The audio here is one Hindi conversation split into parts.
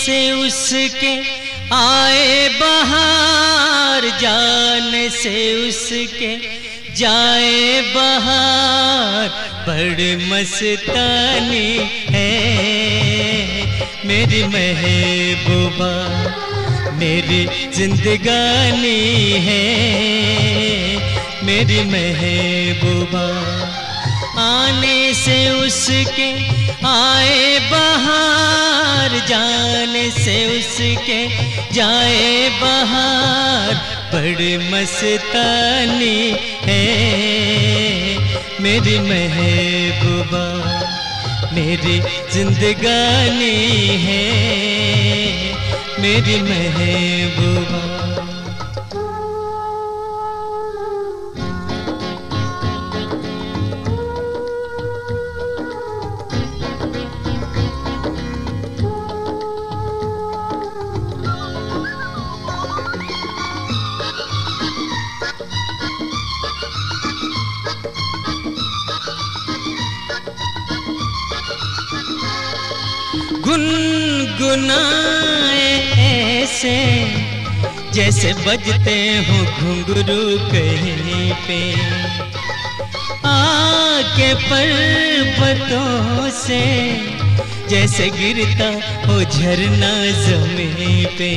से उसके आए बहार, जाने से उसके जाए बहार। बड़ी मस्तानी है मेरी महबूबा, मेरी जिंदगानी है मेरी महबूबा। आने से उसके आए बहार, जाने से उसके जाए बहार। बड़ी मस्तानी है मेरी महबूबा, मेरी जिंदगानी है मेरी महबूबा। गुनगुनाए ऐसे जैसे बजते हो घुंघरू कहीं पे, आके पर्वतों से जैसे गिरता हो झरना ज़मीं पे।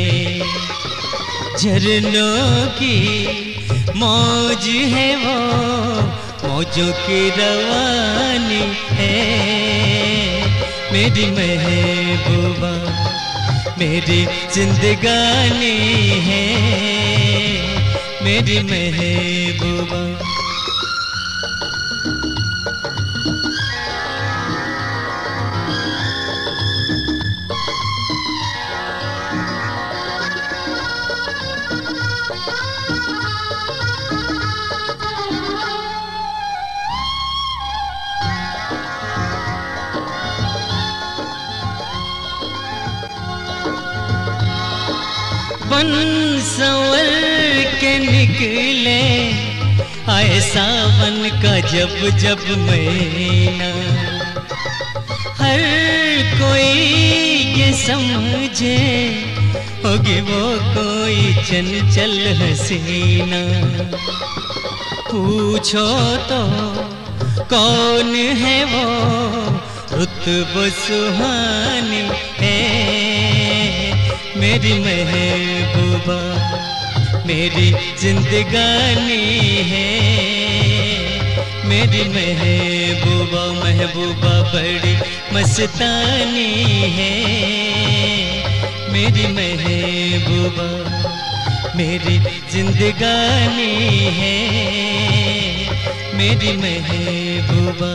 झरनों की मौज है वो, मौजों की रवानी है मेरी महबूबा, मेरी जिंदगानी है मेरी महबूबा। बन संवर के निकले आए सावन का जब जब महीना। हर कोई ये समझे होगी वो कोई चंचल हसीना। पूछो तो कौन है वो रुतबा सुहानी है मेरी महबूबा, मेरी जिंदगानी है मेरी महबूबा। महबूबा बड़ी मस्तानी है मेरी महबूबा, मेरी जिंदगानी है मेरी महबूबा।